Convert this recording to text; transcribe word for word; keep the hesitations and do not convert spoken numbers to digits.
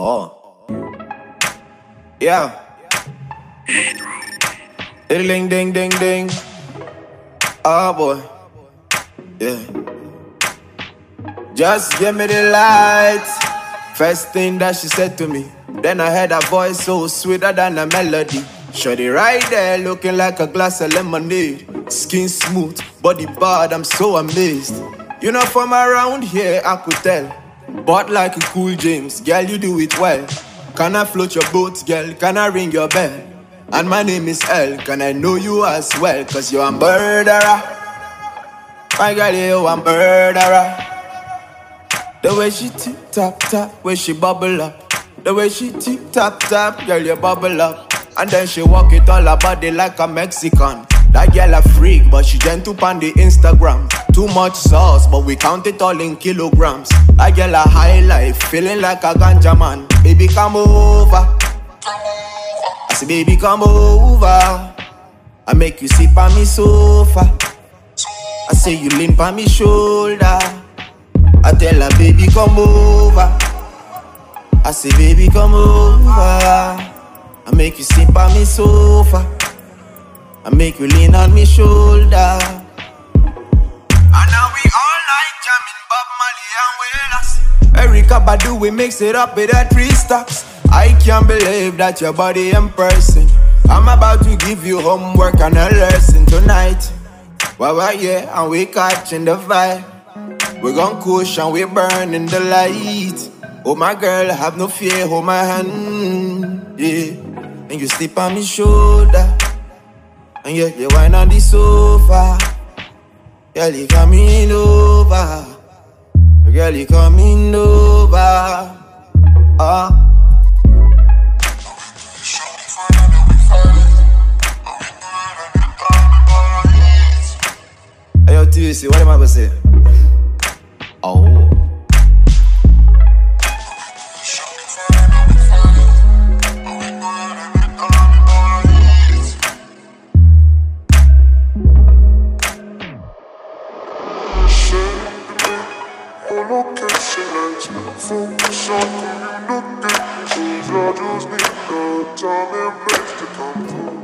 Oh. Yeah. Ding ding ding ding. Oh boy. Yeah. Just give me the lights. First thing that she said to me. Then I heard a voice so sweeter than a melody. Shorty right there looking like a glass of lemonade. Skin smooth, body bad, I'm so amazed. You know from around here I could tell. But like a cool James, girl you do it well. Can I float your boat, girl? Can I ring your bell? And my name is El, can I know you as well? Cause you're a murderer. My girl, you're a murderer. The way she tip tap tap, when she bubble up. The way she tip tap tap, girl you bubble up. And then she walk it all her body like a Mexican. That girl a freak, but she gentle on the Instagram. Too much sauce, but we count it all in kilograms. That girl a high life, feeling like a ganja man. Baby come over. I say baby come over. I make you sit on me sofa. I say you lean on me shoulder. I tell her baby come over. I say baby come over. I make you sit on me sofa. I make you lean on me shoulder. And now we all night jamming Bob Marley and Wailers. Erykah Badu, we mix it up with the three stocks. I can't believe that your body in person. I'm about to give you homework and a lesson tonight. Well, well, yeah, and we catching the vibe. We gon' push and we burning the light. Oh my girl, have no fear, hold my hand, yeah. And you sleep on me shoulder. And yeah, you wine on the sofa. Girl, you coming over. Girl, you coming over. Ah. Hey, yo, T V C, what am I gonna say? Oh. Focus on communicating, I just need the time and place to come through.